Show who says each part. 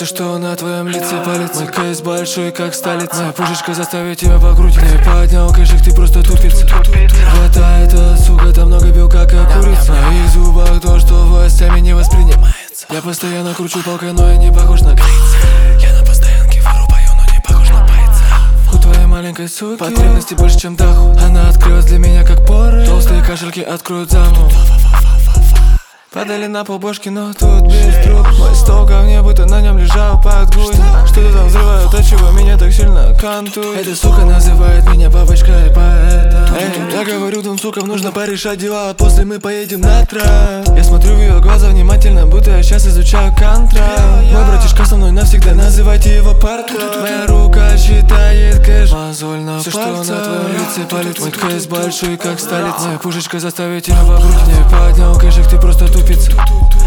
Speaker 1: что на твоем лице палец. Мой кейс большой, как столица. Моя пушечка заставит тебя покрутить. Не поднял кэшик, ты просто тупица. Хватает, сука, там много белка, как курица. В моих зубах то, что властями не воспринимается. Я постоянно кручу палкой, но я не похож на грейца. Я на постоянке вырубаю, но не похож на бойца. У твоей маленькой суки потребности больше, чем даху. Она открылась для меня, как поры. Толстые кашельки откроют замок. Падали на пол бошки, но тут без труп. Мой стол ко мне, будто на нем лежал подгунь. Что-то там взрывают, от чего меня так сильно кантует. Эта сука называет меня бабочкой поэта. Эй, я говорю двум сукам, нужно порешать дела, а после мы поедем на трак. Я смотрю в ее глаза внимательно, будто я сейчас изучаю контракт. Мой братишка со мной навсегда, называйте его парка. Моя рука считает кэш, мозоль на все, что на твоем лице палец. Мой кейс большой, как столица. Моя пушечка заставит тебя покрутить. Не поднял кэшик, ты просто тупица.